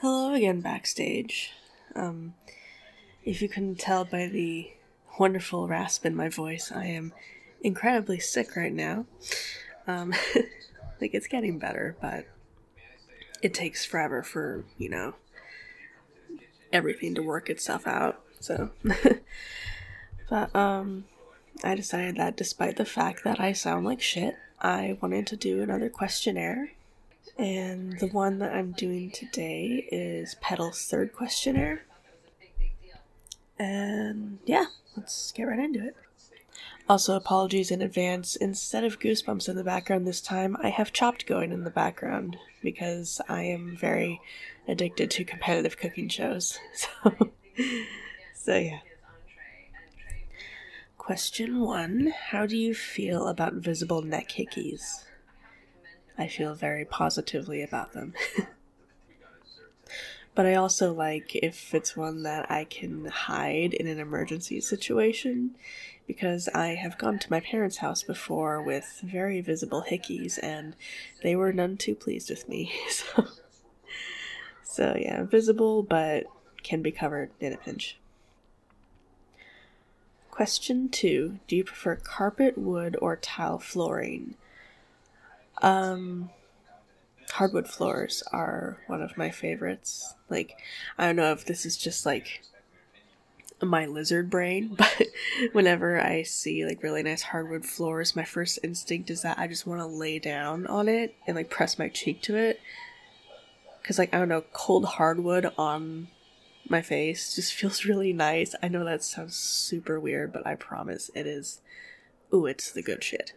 Hello again, backstage. If you couldn't tell by the wonderful rasp in my voice, I am incredibly sick right now. It's getting better, but it takes forever for, everything to work itself out, so. But, I decided that despite the fact that I sound like shit, I wanted to do another questionnaire. And the one that I'm doing today is Petal's third questionnaire. And yeah, let's get right into it. Also, apologies in advance. Instead of Goosebumps in the background this time, I have Chopped going in the background because I am very addicted to competitive cooking shows. So yeah. Question 1. How do you feel about visible neck hickeys? I feel very positively about them. But I also like if it's one that I can hide in an emergency situation, because I have gone to my parents' house before with very visible hickeys, and they were none too pleased with me. So yeah, visible, but can be covered in a pinch. Question 2. Do you prefer carpet, wood, or tile flooring? Hardwood floors are one of my favorites. I don't know if this is just, my lizard brain, but whenever I see, really nice hardwood floors, my first instinct is that I just want to lay down on it and, press my cheek to it. Because, I don't know, cold hardwood on my face just feels really nice. I know that sounds super weird, but I promise it is. Ooh, it's the good shit.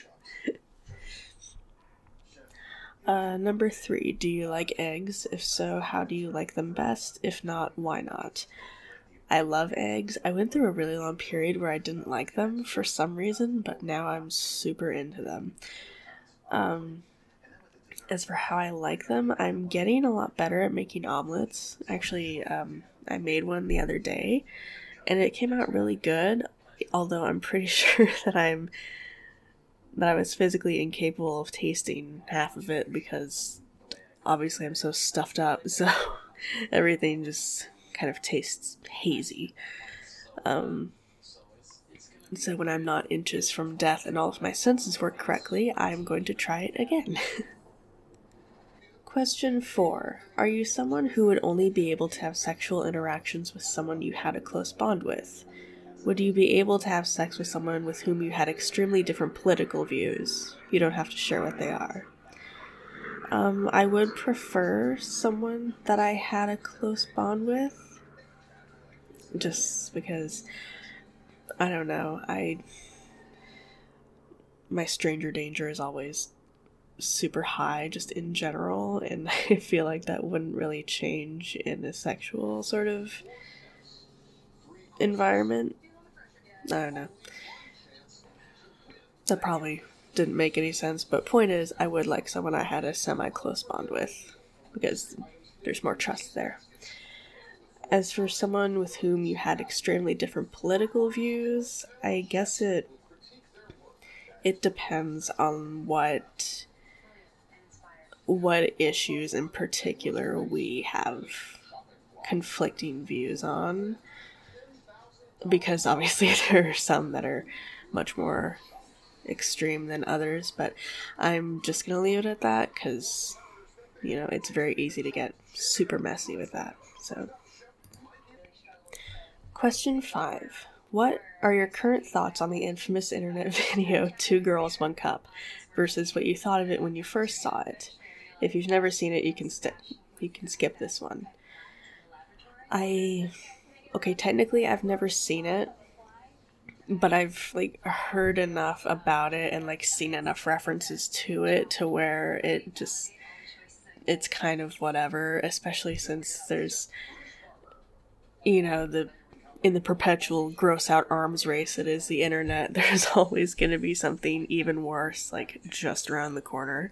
Number 3, do you like eggs? If so, how do you like them best? If not, why not? I love eggs. I went through a really long period where I didn't like them for some reason, but now I'm super into them. As for how I like them, I'm getting a lot better at making omelets. Actually, I made one the other day, and it came out really good, although I'm pretty sure that I was physically incapable of tasting half of it because obviously I'm so stuffed up, so everything just kind of tastes hazy. So when I'm not inches from death and all of my senses work correctly, I'm going to try it again. Question 4. Are you someone who would only be able to have sexual interactions with someone you had a close bond with? Would you be able to have sex with someone with whom you had extremely different political views? You don't have to share what they are. I would prefer someone that I had a close bond with. Just because, I don't know, my stranger danger is always super high, just in general, and I feel like that wouldn't really change in a sexual sort of environment. I don't know. That probably didn't make any sense, but point is, I would like someone I had a semi-close bond with, because there's more trust there. As for someone with whom you had extremely different political views, I guess it depends on what issues in particular we have conflicting views on. Because obviously there are some that are much more extreme than others, but I'm just gonna leave it at that because, it's very easy to get super messy with that. So, question 5. What are your current thoughts on the infamous internet video 2 Girls, 1 Cup versus what you thought of it when you first saw it? If you've never seen it, you can skip this one. Okay, technically I've never seen it, but I've, heard enough about it and, seen enough references to it to where it's kind of whatever, especially since there's, in the perpetual gross out arms race that is the internet, there's always going to be something even worse, just around the corner.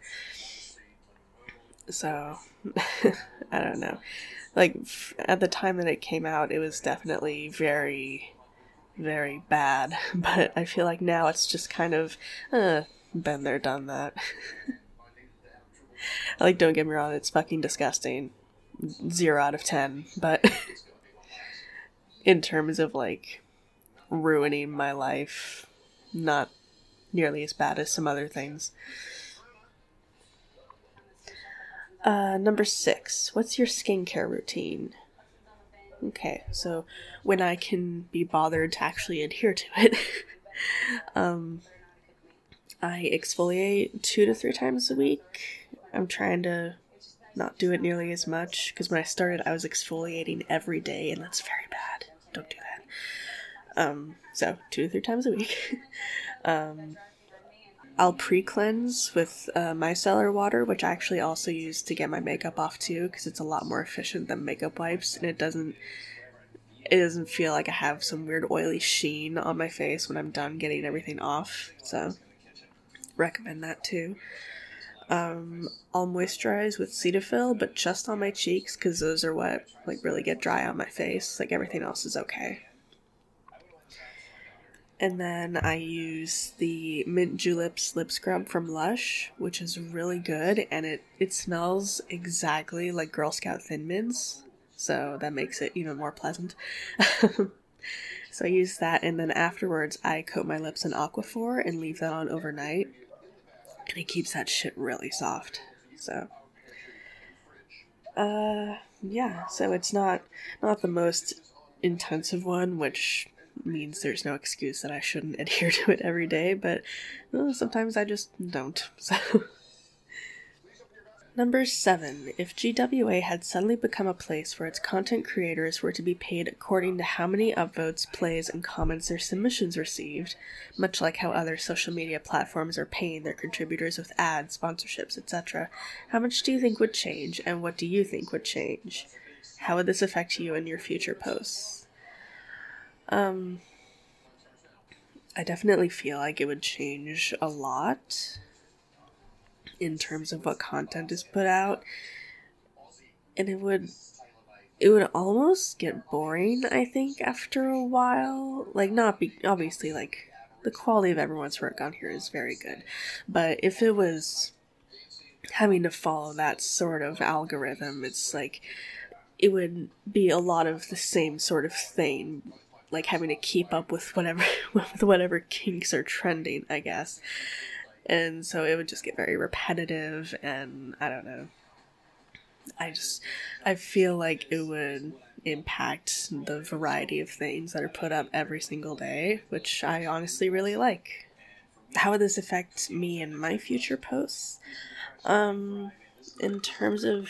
So, I don't know. At the time that it came out, it was definitely very, very bad. But I feel like now it's just kind of, been there, done that. Don't get me wrong, it's fucking disgusting. 0 out of 10, but in terms of like ruining my life, not nearly as bad as some other things. Number 6, what's your skincare routine? Okay, so when I can be bothered to actually adhere to it, I exfoliate 2 to 3 times a week. I'm trying to not do it nearly as much, because when I started I was exfoliating every day, and that's very bad. Don't do that. So 2 to 3 times a week. I'll pre-cleanse with micellar water, which I actually also use to get my makeup off too, because it's a lot more efficient than makeup wipes, and it doesn't feel like I have some weird oily sheen on my face when I'm done getting everything off. So recommend that too. I'll moisturize with Cetaphil, but just on my cheeks, because those are what like really get dry on my face. Like everything else is okay. And then I use the Mint Juleps lip scrub from Lush, which is really good, and it smells exactly like Girl Scout Thin Mints, so that makes it even more pleasant. So I use that, and then afterwards I coat my lips in Aquaphor and leave that on overnight, and it keeps that shit really soft. So, yeah, so it's not the most intensive one, which means there's no excuse that I shouldn't adhere to it every day, but sometimes I just don't. So Number 7. If GWA had suddenly become a place where its content creators were to be paid according to how many upvotes, plays, and comments their submissions received, much like how other social media platforms are paying their contributors with ads, sponsorships, etc., how much do you think would change, and what do you think would change? How would this affect you in your future posts? I definitely feel like it would change a lot in terms of what content is put out, and it would almost get boring, I think, after a while. Like, obviously, like, the quality of everyone's work on here is very good, but if it was having to follow that sort of algorithm, it's like, it would be a lot of the same sort of thing, like having to keep up with whatever kinks are trending, I guess. And so it would just get very repetitive, and I don't know. I feel like it would impact the variety of things that are put up every single day, which I honestly really like. How would this affect me and my future posts? In terms of...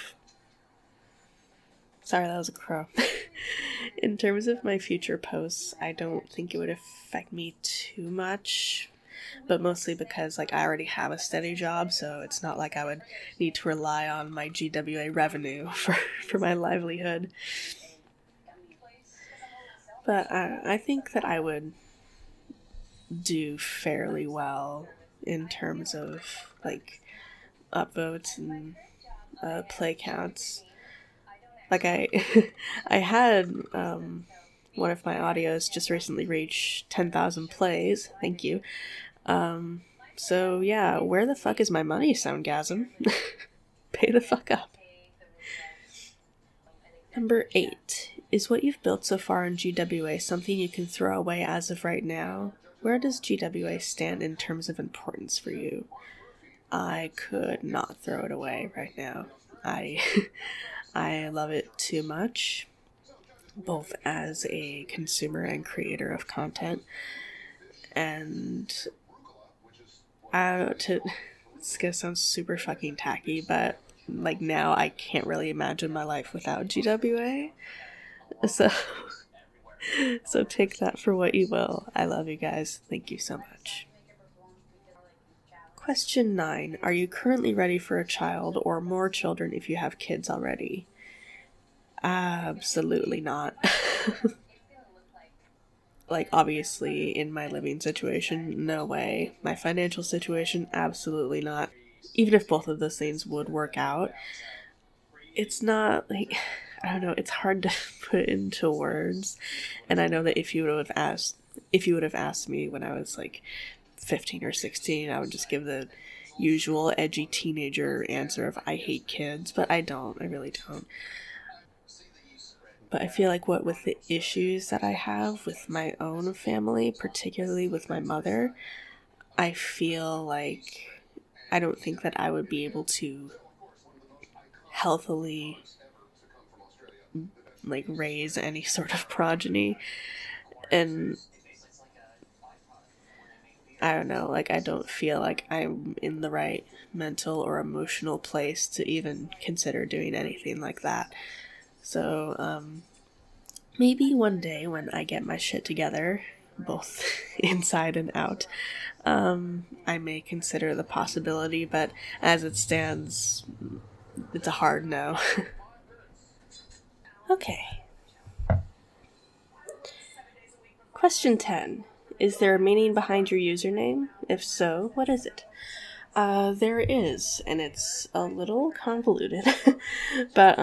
Sorry, that was a crow. In terms of my future posts, I don't think it would affect me too much, but mostly because, like, I already have a steady job, so it's not like I would need to rely on my GWA revenue for my livelihood. But I think that I would do fairly well in terms of, like, upvotes and play counts. Like, I had one of my audios just recently reach 10,000 plays. Thank you. So yeah, where the fuck is my money, Soundgasm? Pay the fuck up. Number 8. Is what you've built so far in GWA something you can throw away as of right now? Where does GWA stand in terms of importance for you? I could not throw it away right now. I love it too much, both as a consumer and creator of content. And it's gonna sound super fucking tacky, but like now I can't really imagine my life without GWA. So take that for what you will. I love you guys. Thank you so much. Question 9. Are you currently ready for a child or more children if you have kids already? Absolutely not. Like, obviously, in my living situation, no way. My financial situation, absolutely not. Even if both of those things would work out, it's not, like, I don't know, it's hard to put into words. And I know that if you would have asked me when I was, like, 15 or 16, I would just give the usual edgy teenager answer of I hate kids, but I don't. I really don't. But I feel like what with the issues that I have with my own family, particularly with my mother, I feel like I don't think that I would be able to healthily like raise any sort of progeny. And I don't know, like I don't feel like I'm in the right mental or emotional place to even consider doing anything like that. So maybe one day when I get my shit together, both inside and out, I may consider the possibility, but as it stands, it's a hard no. Okay. Question 10. Is there a meaning behind your username? If so, what is it? There is, and it's a little convoluted. But,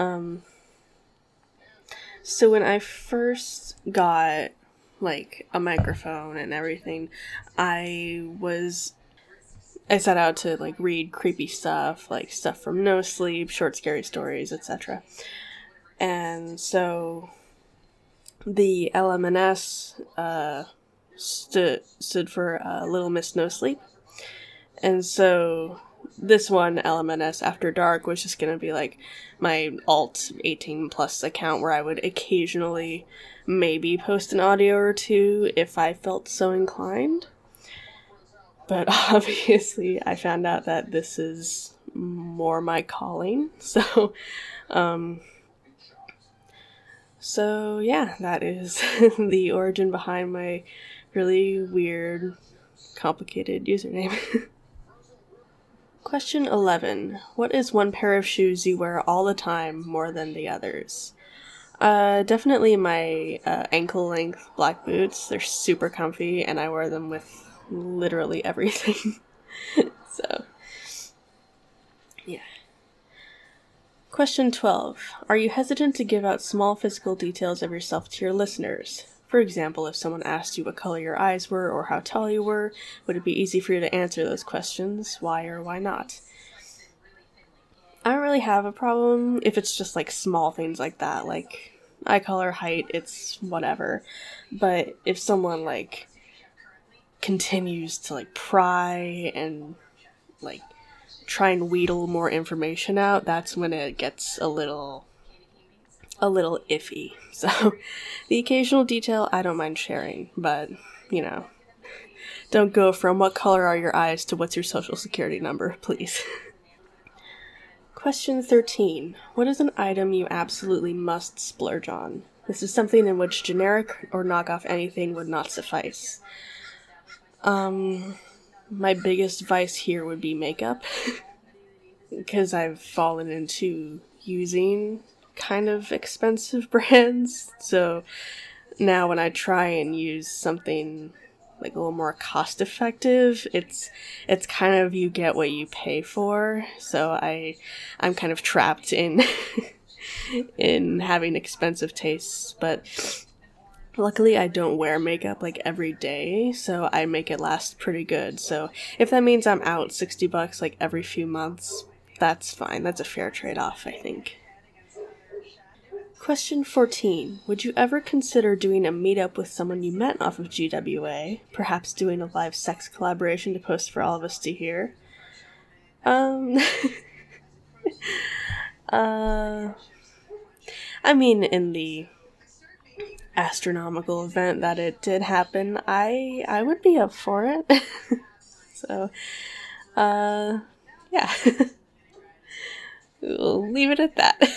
so when I first got, like, a microphone and everything, I set out to, like, read creepy stuff, like stuff from No Sleep, short scary stories, etc. And so the LMNS stood for Little Miss No Sleep. And so this one, LMNS After Dark, was just gonna be like my alt 18 plus account where I would occasionally maybe post an audio or two if I felt so inclined. But obviously I found out that this is more my calling. So yeah, that is the origin behind my really weird, complicated username. Question 11. What is one pair of shoes you wear all the time more than the others? Definitely my ankle-length black boots. They're super comfy, and I wear them with literally everything. So, yeah. Question 12. Are you hesitant to give out small physical details of yourself to your listeners? For example, if someone asked you what color your eyes were or how tall you were, would it be easy for you to answer those questions? Why or why not? I don't really have a problem if it's just like small things like that, like eye color, height, it's whatever. But if someone like continues to like pry and like try and wheedle more information out, that's when it gets a little iffy. So the occasional detail I don't mind sharing, but you know, don't go from what color are your eyes to what's your social security number, please. Question 13. What is an item you absolutely must splurge on? This is something in which generic or knockoff anything would not suffice. My biggest vice here would be makeup. Because I've fallen into using kind of expensive brands. So now when I try and use something like a little more cost effective, it's kind of you get what you pay for. So I'm kind of trapped in in having expensive tastes, but luckily I don't wear makeup like every day, so I make it last pretty good. So if that means I'm out $60 like every few months, that's fine. That's a fair trade-off, I think. Question 14. Would you ever consider doing a meetup with someone you met off of GWA? Perhaps doing a live sex collaboration to post for all of us to hear? I mean, in the astronomical event that it did happen, I would be up for it. So, yeah. We'll leave it at that.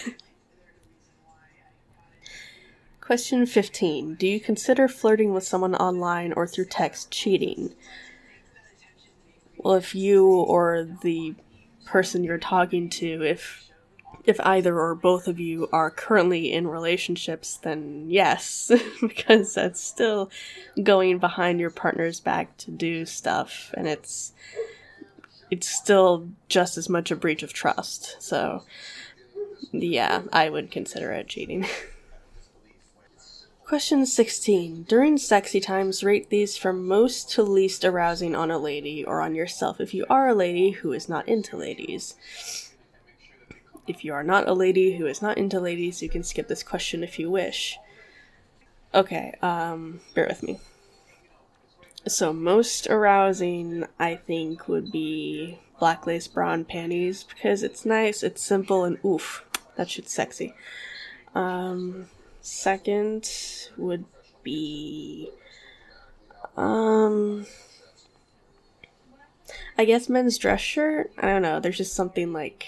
Question 15. Do you consider flirting with someone online or through text cheating? Well, if you or the person you're talking to, if either or both of you are currently in relationships, then yes, because that's still going behind your partner's back to do stuff, and it's still just as much a breach of trust. So, yeah, I would consider it cheating. Question 16. During sexy times, rate these from most to least arousing on a lady, or on yourself if you are a lady who is not into ladies. If you are not a lady who is not into ladies, you can skip this question if you wish. Okay, bear with me. So most arousing, I think, would be black lace bra and panties, because it's nice, it's simple, and oof, that shit's sexy. Second would be, I guess men's dress shirt. I don't know, there's just something like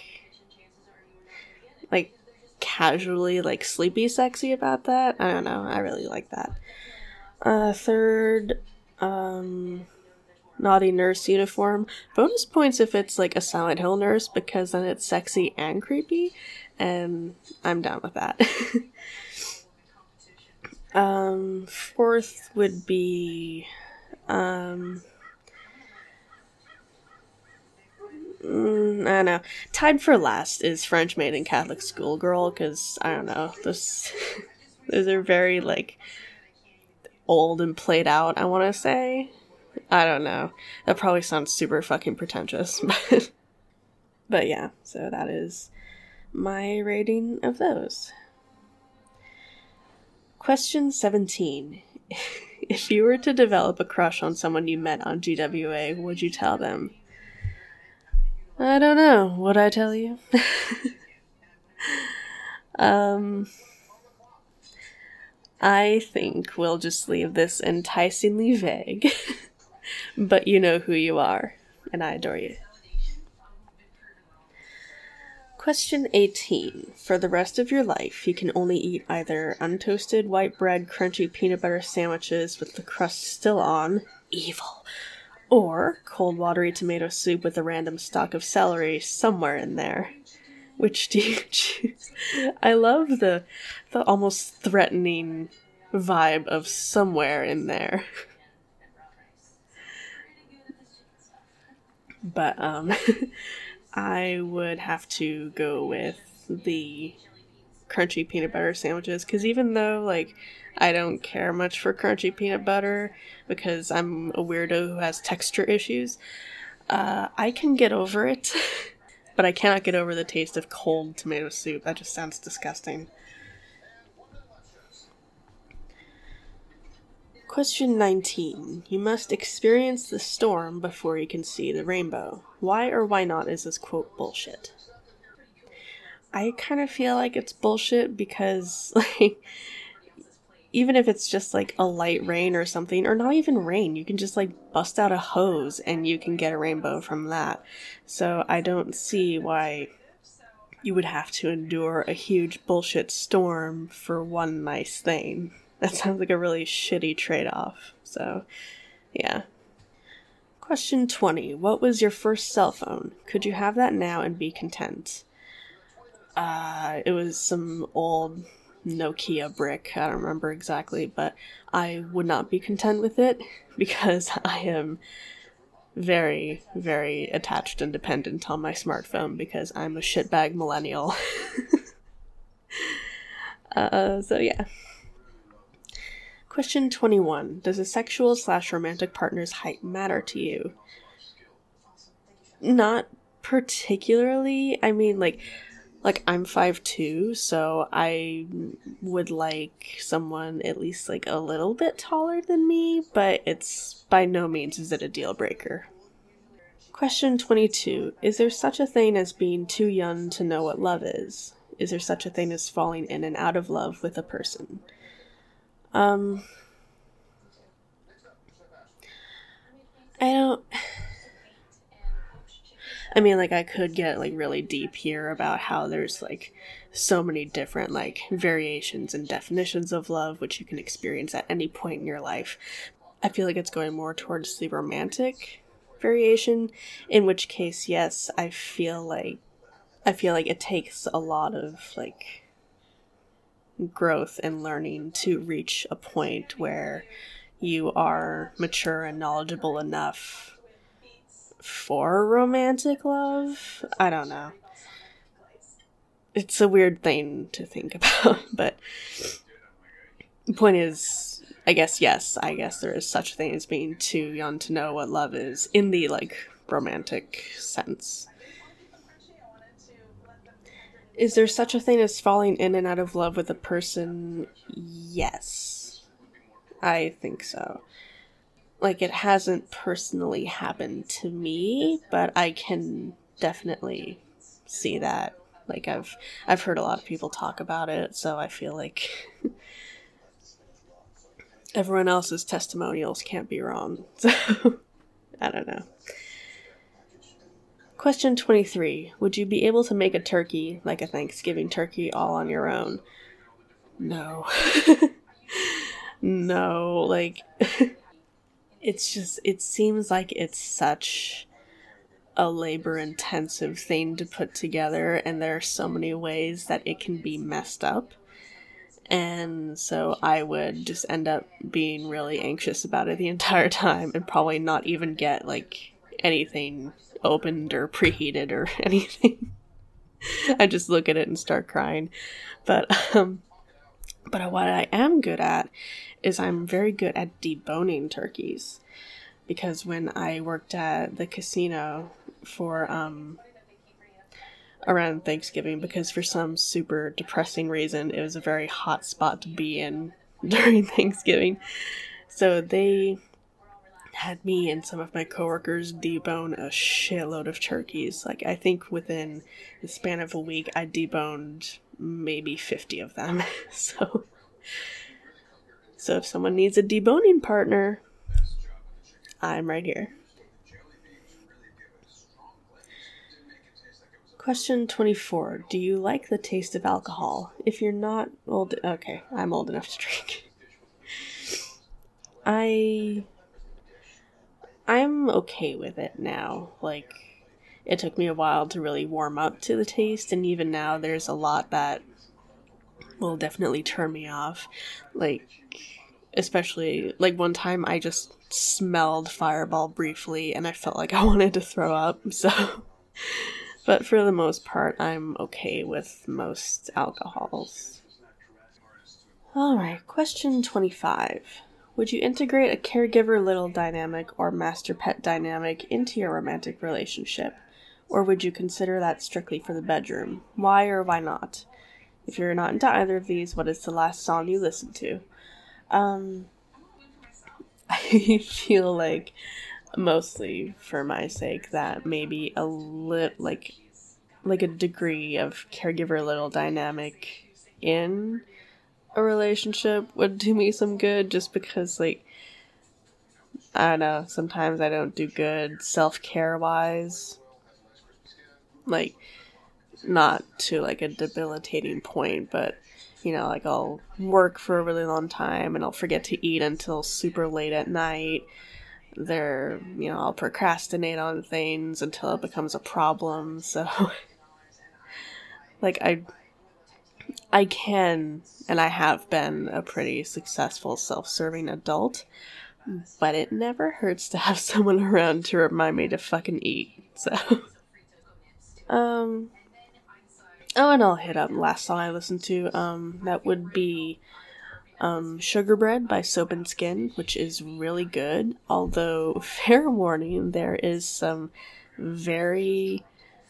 casually, like, sleepy sexy about that. I don't know, I really like that. Third, naughty nurse uniform. Bonus points if it's like a Silent Hill nurse, because then it's sexy and creepy, and I'm down with that. Fourth would be, I don't know. Tied for last is French maid and Catholic schoolgirl, because, I don't know, those are very, like, old and played out, I want to say. I don't know. That probably sounds super fucking pretentious, but yeah, so that is my rating of those. Question 17. If you were to develop a crush on someone you met on GWA, what would you tell them? I don't know. Would I tell you? I think we'll just leave this enticingly vague. But you know who you are, and I adore you. Question 18. For the rest of your life, you can only eat either untoasted white bread crunchy peanut butter sandwiches with the crust still on, evil, or cold watery tomato soup with a random stalk of celery somewhere in there. Which do you choose? I love the almost threatening vibe of somewhere in there. But, I would have to go with the crunchy peanut butter sandwiches, because even though, like, I don't care much for crunchy peanut butter, because I'm a weirdo who has texture issues, I can get over it, but I cannot get over the taste of cold tomato soup. That just sounds disgusting. Question 19. You must experience the storm before you can see the rainbow. Why or why not is this quote bullshit? I kind of feel like it's bullshit because, like, even if it's just, like, a light rain or something, or not even rain, you can just, like, bust out a hose and you can get a rainbow from that. So I don't see why you would have to endure a huge bullshit storm for one nice thing. That sounds like a really shitty trade-off. So, yeah. Question 20. What was your first cell phone? Could you have that now and be content? It was some old Nokia brick. I don't remember exactly, but I would not be content with it because I am very, very attached and dependent on my smartphone because I'm a shitbag millennial. So yeah. Question 21. Does a sexual/romantic partner's height matter to you? Not particularly. I mean, like I'm 5'2", so I would like someone at least, like, a little bit taller than me, but it's by no means is it a deal breaker. Question 22. Is there such a thing as being too young to know what love is? Is there such a thing as falling in and out of love with a person? I mean, like, I could get, like, really deep here about how there's, like, so many different, like, variations and definitions of love, which you can experience at any point in your life. I feel like it's going more towards the romantic variation, in which case, yes, I feel like it takes a lot of, like, growth and learning to reach a point where you are mature and knowledgeable enough for romantic love. I don't know. It's a weird thing to think about, but the point is, I guess, yes, I guess there is such a thing as being too young to know what love is in the, like, romantic sense. Is there such a thing as falling in and out of love with a person? Yes. I think so. Like, it hasn't personally happened to me, but I can definitely see that. Like, I've heard a lot of people talk about it, so I feel like everyone else's testimonials can't be wrong. So, I don't know. Question 23. Would you be able to make a turkey, like a Thanksgiving turkey, all on your own? No. No, like, it's just, it seems like it's such a labor-intensive thing to put together, and there are so many ways that it can be messed up. And so I would just end up being really anxious about it the entire time and probably not even get, like, anything opened or preheated or anything. I just look at it and start crying. But what I am good at is I'm very good at deboning turkeys. Because when I worked at the casino for, around Thanksgiving, because for some super depressing reason, it was a very hot spot to be in during Thanksgiving. So they had me and some of my coworkers debone a shitload of turkeys. Like, I think within the span of a week, I deboned maybe 50 of them. So if someone needs a deboning partner, I'm right here. Question 24. Do you like the taste of alcohol? If you're not old... Okay, I'm old enough to drink. I'm okay with it now. Like, it took me a while to really warm up to the taste, and even now there's a lot that will definitely turn me off. Like, especially, like, one time I just smelled Fireball briefly, and I felt like I wanted to throw up, so... But for the most part, I'm okay with most alcohols. Alright, question 25. Would you integrate a caregiver-little dynamic or master-pet dynamic into your romantic relationship? Or would you consider that strictly for the bedroom? Why or why not? If you're not into either of these, what is the last song you listened to? I feel like, mostly for my sake, that maybe a like a degree of caregiver-little dynamic in a relationship would do me some good, just because, like, I don't know, sometimes I don't do good self-care wise, like, not to, like, a debilitating point, but, you know, like, I'll work for a really long time, and I'll forget to eat until super late at night. I'll procrastinate on things until it becomes a problem, so, like, I can, and I have been a pretty successful self-serving adult, but it never hurts to have someone around to remind me to fucking eat, so. Oh, and I'll hit up last song I listened to, that would be, Sugar Bread by Soap and Skin, which is really good, although, fair warning, there is some very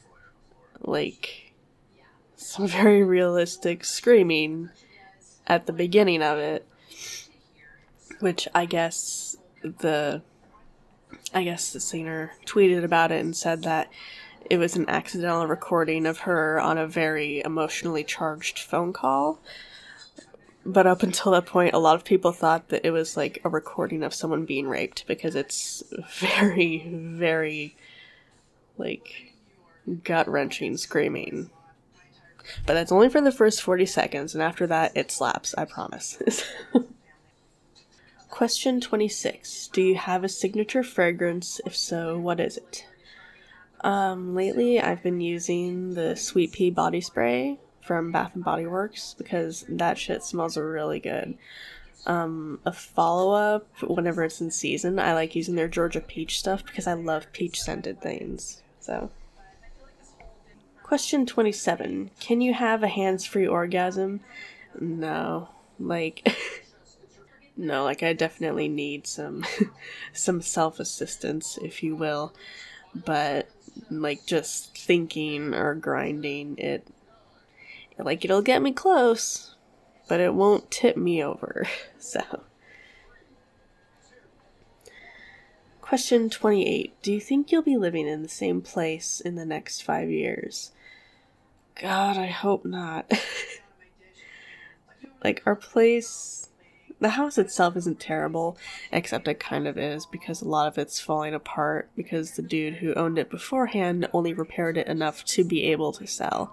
realistic screaming at the beginning of it, which I guess the singer tweeted about it and said that it was an accidental recording of her on a very emotionally charged phone call. But up until that point, a lot of people thought that it was like a recording of someone being raped, because it's very, very, like, gut-wrenching screaming. But that's only for the first 40 seconds, and after that, it slaps, I promise. Question 26. Do you have a signature fragrance? If so, what is it? Lately I've been using the Sweet Pea body spray from Bath & Body Works, because that shit smells really good. A follow-up, whenever it's in season, I like using their Georgia Peach stuff, because I love peach-scented things, so... Question 27. Can you have a hands-free orgasm? No. No, I definitely need some self-assistance, if you will. But, just thinking or grinding, Like, it'll get me close, but it won't tip me over. So, question 28. Do you think you'll be living in the same place in the next 5 years? God, I hope not. Like, our place, the house itself isn't terrible, except it kind of is, because a lot of it's falling apart, because the dude who owned it beforehand only repaired it enough to be able to sell.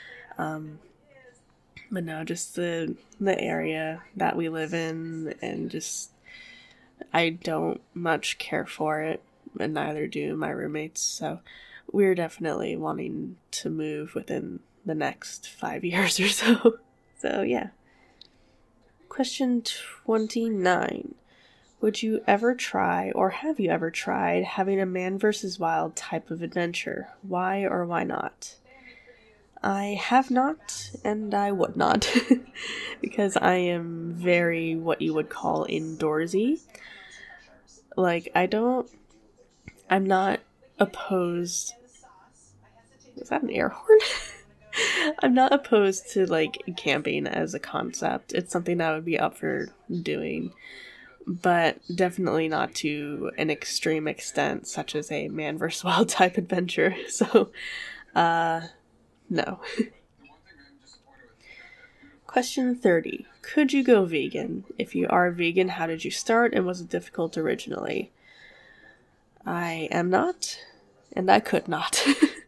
But no, just the area that we live in, and just, I don't much care for it, and neither do my roommates, so we're definitely wanting to move within the next 5 years or so. So, yeah. Question 29. Would you ever try, or have you ever tried, having a man vs. wild type of adventure? Why or why not? I have not, and I would not, because I am very what you would call indoorsy. Like, I'm not opposed. Is that an air horn? I'm not opposed to, like, camping as a concept. It's something I would be up for doing, but definitely not to an extreme extent, such as a man vs. wild type adventure. So, no. Question 30. Could you go vegan? If you are vegan, how did you start, and was it difficult originally? I am not, and I could not.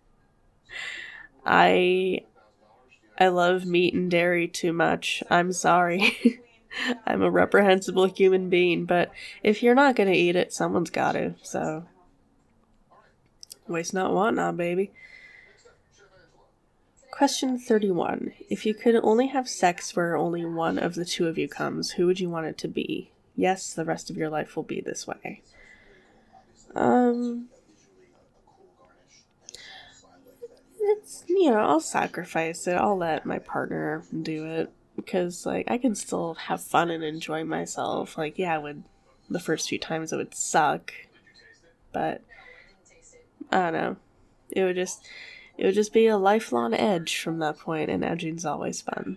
I love meat and dairy too much. I'm sorry. I'm a reprehensible human being, but if you're not gonna eat it, someone's gotta, so waste not, want not, baby. Question 31. If you could only have sex where only one of the two of you comes, who would you want it to be? Yes, the rest of your life will be this way. It's, I'll sacrifice it. I'll let my partner do it, because, like, I can still have fun and enjoy myself. Like, yeah, the first few times it would suck, but I don't know. It would just be a lifelong edge from that point, and edging's always fun.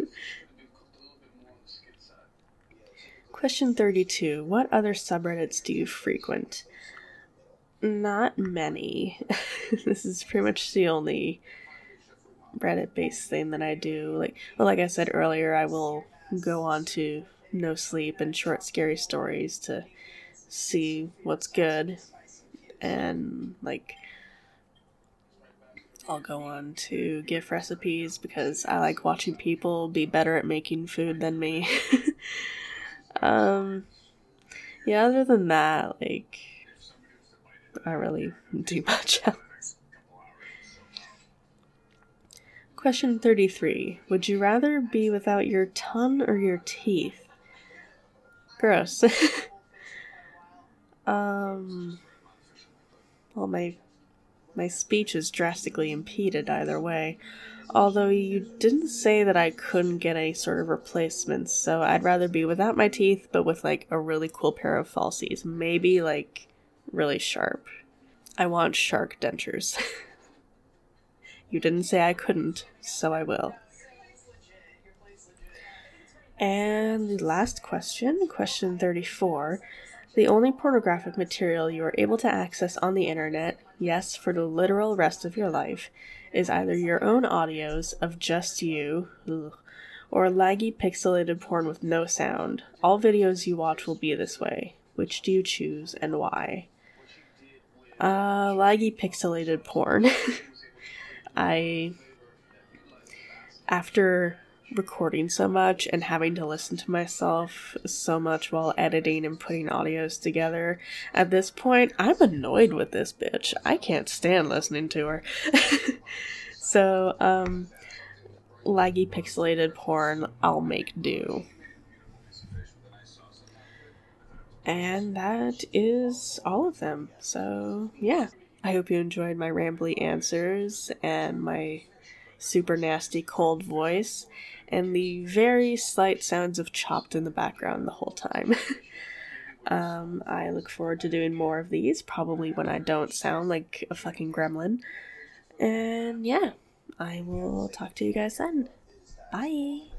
Question 32. What other subreddits do you frequent? Not many. This is pretty much the only Reddit-based thing that I do. Like I said earlier, I will go on to No Sleep and Short Scary Stories to see what's good, and, like, I'll go on to GIF recipes because I like watching people be better at making food than me. Yeah, other than that, like, I don't really do much else. Question 33. Would you rather be without your tongue or your teeth? Gross. Well, my speech is drastically impeded either way. Although you didn't say that I couldn't get any sort of replacements, so I'd rather be without my teeth, but with, like, a really cool pair of falsies. Maybe, like, really sharp. I want shark dentures. You didn't say I couldn't, so I will. And the last question, question 34. The only pornographic material you are able to access on the internet, yes, for the literal rest of your life, is either your own audios of just you, or laggy pixelated porn with no sound. All videos you watch will be this way. Which do you choose, and why? Laggy pixelated porn. After recording so much and having to listen to myself so much while editing and putting audios together, at this point, I'm annoyed with this bitch. I can't stand listening to her. So, laggy pixelated porn, I'll make do. And that is all of them. So, yeah. I hope you enjoyed my rambly answers and my super nasty cold voice and the very slight sounds of chopped in the background the whole time. I look forward to doing more of these, probably when I don't sound like a fucking gremlin. And yeah, I will talk to you guys then. Bye.